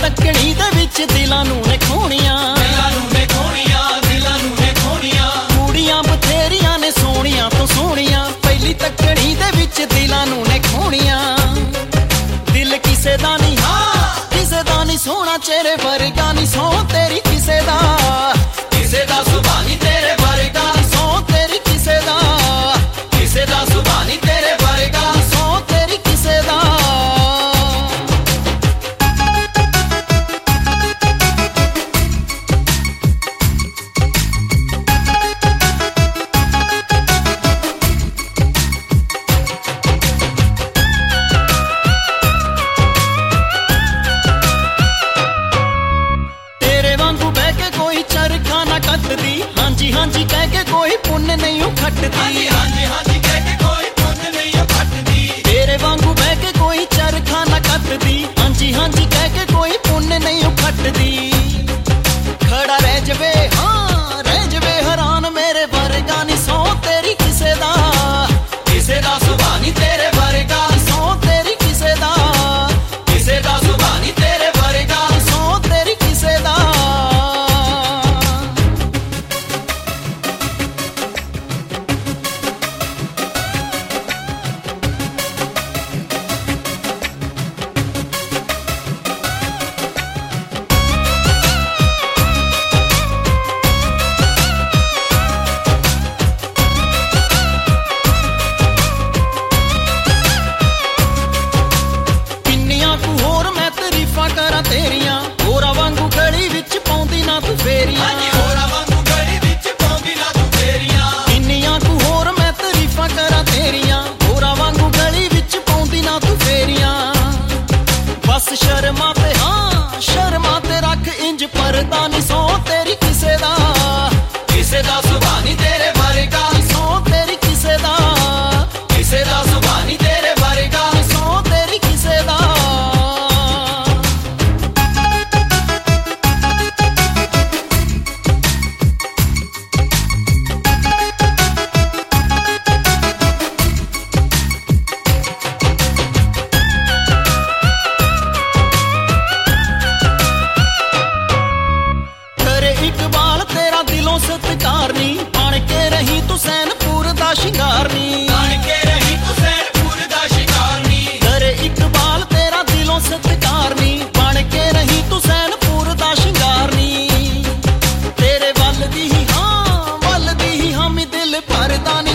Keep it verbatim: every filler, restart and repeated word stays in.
ਤੱਕਣੀ ਦੇ ਵਿੱਚ ਦਿਲਾਂ ਨੂੰ ਨੇ ਖੋਣੀਆਂ, ਦਿਲਾਂ ਨੂੰ ਨੇ ਖੋਣੀਆਂ, ਦਿਲਾਂ ਨੂੰ ਨੇ ਖੋਣੀਆਂ। ਕੁੜੀਆਂ ਬਥੇਰੀਆਂ ਨੇ ਸੋਹਣੀਆਂ ਤੋਂ ਸੋਹਣੀਆਂ, ਪਹਿਲੀ ਤੱਕਣੀ ਦੇ ਵਿੱਚ ਦਿਲਾਂ ਨੂੰ ਨੇ ਖੋਣੀਆਂ। ਦਿਲ ਕਿਸੇ ਦਾ ਨਹੀਂ, ਹਾਂ ਕਿਸੇ ਦਾ ਨਹੀਂ ਸੋਹਣਾ, ਚਿਹਰੇ ਵਰਗਾ ਨਹੀਂ ਸੋ ਤੇਰੀ ਕਿਸੇ ਦਾ, ਕਿਸੇ ਦਾ ਸੁਭਾਅ ਨੀ ਤੇਰੇ ਵਰਗਾ, ਸੋ ਤੇਰੀ ਕਿਸੇ ਦਾ, ਕਿਸੇ ਦਾ ਸੁਭਾਅ ਨੀ ਤੇਰੇ ਵਰਗਾ, ਸੋ ਤੇਰੀ ਕਿਸੇ ਦਾ। ਹਾਂਜੀ ਹਾਂਜੀ ਕਹਿ ਕੇ ਕੋਈ ਪੁੰਨ ਨਹੀਂ ਉਹ ਖੱਟਦੀ, ਹਾਂਜੀ ਹਾਂਜੀ ਹਾਂਜੀ ਕਹਿ ਕੇ ਕੋਈ ਪੁੰਨ ਨਹੀਂ ਉਹ ਖੱਟਦੀ। ਤੇਰੇ ਵਾਂਗੂ ਬਹਿ ਕੇ ਕੋਈ ਚਰਖਾ ਨਾ ਕੱਟਦੀ, ਹਾਂਜੀ ਹਾਂਜੀ ਕਹਿ ਕੇ ਕੋਈ ਪੁੰਨ ਨਹੀਂ ਉਹ ਖੱਟਦੀ। ਖੜਾ ਰਹਿ ਜਵੇ, ਹਾਂ ਰਹਿ ਜਵੇ ਹੈਰਾਨ, ਮੇਰੇ ਵਰਗਾ ਨਹੀਂ ਸੋ ਤੇਰੀ ਕਿਸੇ ਦਾ, ਕਿਸੇ ਦਾ ਸੁਭਾਅ ਨੀ ਤੇਰੇ ਵਰਗਾ, ਸੋ ਤੇਰੀ ਕਿਸੇ ਦਾ, ਕਿਸੇ ਦਾ ਸੁਭਾਅ ਨੀ ਤੇਰੇ ਵਰਗਾ, ਸੋ ਤੇਰੀ ਕਿਸੇ ਦਾ। ਕਰਾਂ ਤੇਰੀਆਂ ਹੋਰਾਂ ਵਾਂਗੂ ਗਲੀ ਵਿੱਚ ਪਾਉਂਦੀ ਨਾ ਤੂੰ ਫੇਰੀਆਂ, ਹਾਂਜੀ ਹੋਰਾਂ ਵਾਂਗੂ ਗਲੀ ਵਿੱਚ ਪਾਉਂਦੀ ਨਾ ਤੂੰ ਫੇਰੀਆਂ। ਇੰਨੀਆਂ ਕੁ ਹੋਰ ਮੈਂ ਤਾਰੀਫਾਂ ਕਰਾਂ ਤੇਰੀਆਂ, ਹੋਰਾਂ ਵਾਂਗੂ ਗਲੀ ਵਿੱਚ ਪਾਉਂਦੀ ਨਾ ਤੂੰ ਫੇਰੀਆਂ। ਬਸ ਸ਼ਰਮਾ ਤੇ, ਹਾਂ ਸ਼ਰਮਾ ਤੇ ਰੱਖ ਇੰਜ ਪਰਦਾ ਨਹੀਂ ਸੋ ਤੇਰੀ ਕਿਸੇ ਦਾ, ਕਿਸੇ ਦਾ ਸੁਭਾਅ ਨੀ ਤੇਰੇ ਵਰਗਾ, ਸੋ ਤੇਰੀ ਕਿਸੇ ਦਾ, ਕਿਸੇ ਦਾ ਸੁਭਾਅ ਨੀ ਤੇਰੇ ਵਰਗਾ, ਸੋ ਤੇਰੀ ਕਿਸੇ ਦਾ। ਇਕਬਾਲ ਤੇਰਾ ਦਿਲੋਂ ਸਤਿਕਾਰ ਨੀ, ਬਣ ਕੇ ਰਹੀ ਤੂੰ ਸੈਨਪੁਰ ਦਾ ਸ਼ਿੰਗਾਰ ਨੀ, ਬਣ ਕੇ ਰਹੀ ਤੂੰ ਸੈਨਪੁਰ ਦਾ ਸ਼ਿੰਗਾਰ ਨੀ। ਤੇਰੇ ਇਕਬਾਲ ਤੇਰਾ ਦਿਲੋਂ ਸਤਿਕਾਰ ਨੀ, ਬਣ ਕੇ ਰਹੀ ਤੂੰ ਸੈਨਪੁਰ ਦਾ ਸ਼ਿੰਗਾਰ ਨੀ। ਤੇਰੇ ਵੱਲ ਦੀ ਹੀ, ਹਾਂ ਵੱਲ ਦੀ ਹੀ ਹਾਮੀ ਦਿਲ ਭਰਦਾ ਨੀ।